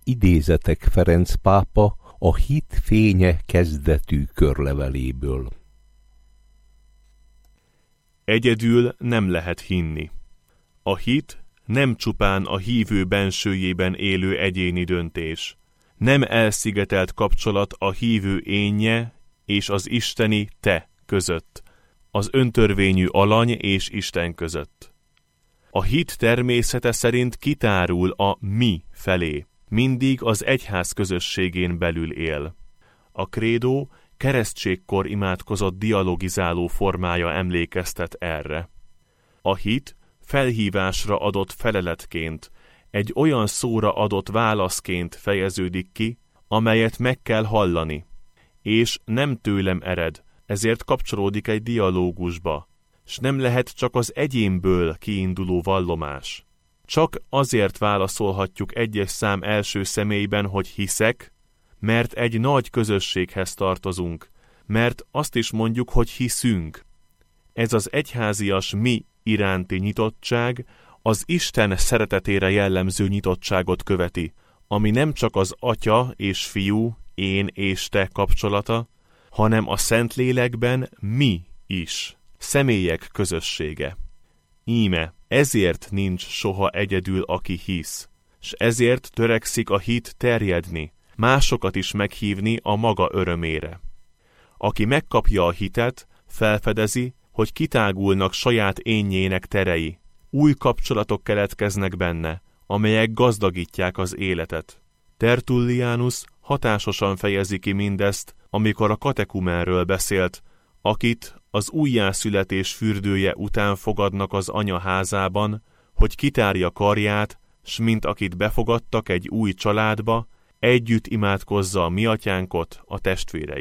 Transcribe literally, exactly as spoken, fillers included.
idézetek Ferenc pápa a Hit fénye kezdetű körleveléből. Egyedül nem lehet hinni. A hit nem csupán a hívő bensőjében élő egyéni döntés. Nem elszigetelt kapcsolat a hívő énje és az isteni te között, az öntörvényű alany és Isten között. A hit természete szerint kitárul a mi felé, mindig az egyház közösségén belül él. A krédó keresztségkor imádkozott dialogizáló formája emlékeztet erre. A hit felhívásra adott feleletként, egy olyan szóra adott válaszként fejeződik ki, amelyet meg kell hallani, és nem tőlem ered, ezért kapcsolódik egy dialógusba, s nem lehet csak az egyénből kiinduló vallomás. Csak azért válaszolhatjuk egyes szám első személyben, hogy hiszek, mert egy nagy közösséghez tartozunk, mert azt is mondjuk, hogy hiszünk. Ez az egyházias mi iránti nyitottság az Isten szeretetére jellemző nyitottságot követi, ami nem csak az Atya és Fiú, én és te kapcsolata, hanem a Szentlélekben mi is, személyek közössége. Íme, ezért nincs soha egyedül, aki hisz, s ezért törekszik a hit terjedni, másokat is meghívni a maga örömére. Aki megkapja a hitet, felfedezi, hogy kitágulnak saját énjének terei, új kapcsolatok keletkeznek benne, amelyek gazdagítják az életet. Tertullianus hatásosan fejezi ki mindezt, amikor a katekumenről beszélt, akit az újjászületés fürdője után fogadnak az anya házában, hogy kitárja karját, s mint akit befogadtak egy új családba, együtt imádkozza a mi atyánkot a testvérei.